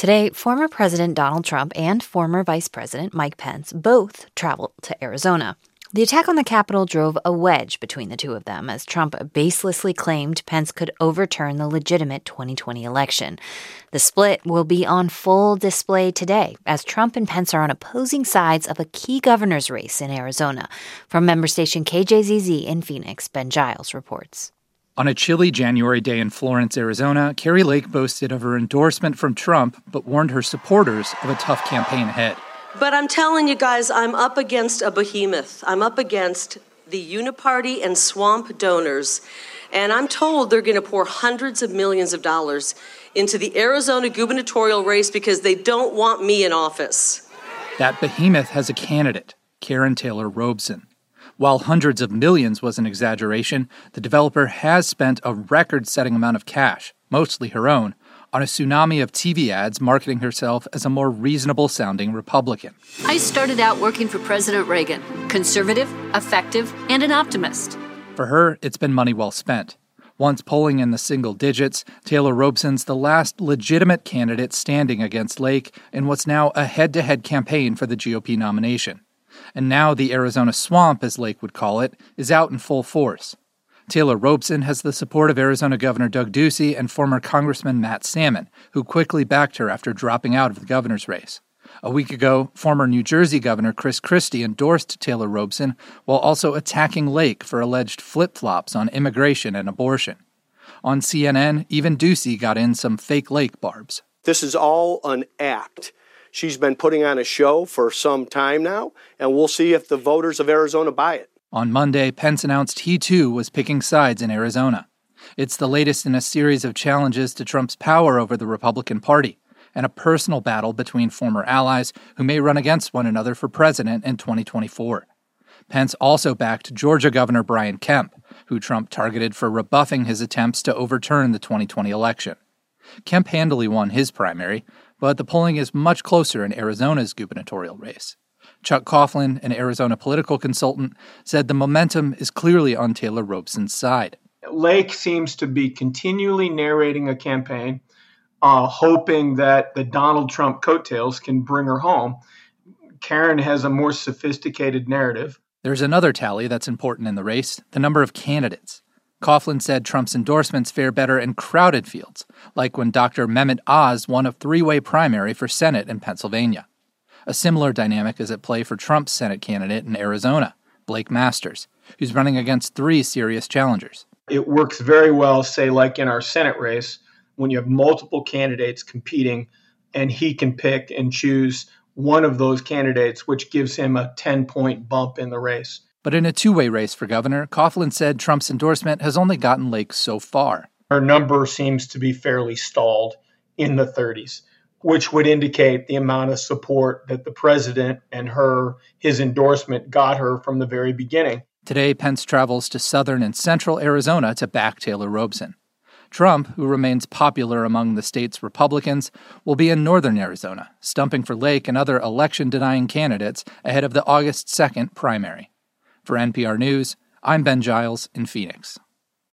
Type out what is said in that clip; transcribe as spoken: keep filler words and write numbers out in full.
Today, former President Donald Trump and former Vice President Mike Pence both traveled to Arizona. The attack on the Capitol drove a wedge between the two of them as Trump baselessly claimed Pence could overturn the legitimate twenty twenty election. The split will be on full display today as Trump and Pence are on opposing sides of a key governor's race in Arizona. From member station K J Z Z in Phoenix, Ben Giles reports. On a chilly January day in Florence, Arizona, Kari Lake boasted of her endorsement from Trump but warned her supporters of a tough campaign ahead. But I'm telling you guys, I'm up against a behemoth. I'm up against the Uniparty and Swamp donors, and I'm told they're going to pour hundreds of millions of dollars into the Arizona gubernatorial race because they don't want me in office. That behemoth has a candidate, Karrin Taylor Robson. While hundreds of millions was an exaggeration, the developer has spent a record-setting amount of cash, mostly her own, on a tsunami of T V ads marketing herself as a more reasonable-sounding Republican. I started out working for President Reagan, conservative, effective, and an optimist. For her, it's been money well spent. Once polling in the single digits, Taylor Robson's the last legitimate candidate standing against Lake in what's now a head-to-head campaign for the G O P nomination. And now the Arizona swamp, as Lake would call it, is out in full force. Taylor Robson has the support of Arizona Governor Doug Ducey and former Congressman Matt Salmon, who quickly backed her after dropping out of the governor's race. A week ago, former New Jersey Governor Chris Christie endorsed Taylor Robson while also attacking Lake for alleged flip-flops on immigration and abortion. On C N N, even Ducey got in some fake Lake barbs. This is all an act. She's been putting on a show for some time now, and we'll see if the voters of Arizona buy it. On Monday, Pence announced he, too, was picking sides in Arizona. It's the latest in a series of challenges to Trump's power over the Republican Party and a personal battle between former allies who may run against one another for president in twenty twenty-four. Pence also backed Georgia Governor Brian Kemp, who Trump targeted for rebuffing his attempts to overturn the twenty twenty election. Kemp handily won his primary, but the polling is much closer in Arizona's gubernatorial race. Chuck Coughlin, an Arizona political consultant, said the momentum is clearly on Taylor Robson's side. Lake seems to be continually narrating a campaign, uh, hoping that the Donald Trump coattails can bring her home. Karrin has a more sophisticated narrative. There's another tally that's important in the race, the number of candidates. Coughlin said Trump's endorsements fare better in crowded fields, like when Doctor Mehmet Oz won a three-way primary for Senate in Pennsylvania. A similar dynamic is at play for Trump's Senate candidate in Arizona, Blake Masters, who's running against three serious challengers. It works very well, say, like in our Senate race, when you have multiple candidates competing, and he can pick and choose one of those candidates, which gives him a ten-point bump in the race. But in a two-way race for governor, Coughlin said Trump's endorsement has only gotten Lake so far. Her number seems to be fairly stalled in the thirties, which would indicate the amount of support that the president and her, his endorsement got her from the very beginning. Today, Pence travels to southern and central Arizona to back Taylor Robson. Trump, who remains popular among the state's Republicans, will be in northern Arizona, stumping for Lake and other election-denying candidates ahead of the August second primary. For N P R News, I'm Ben Giles in Phoenix.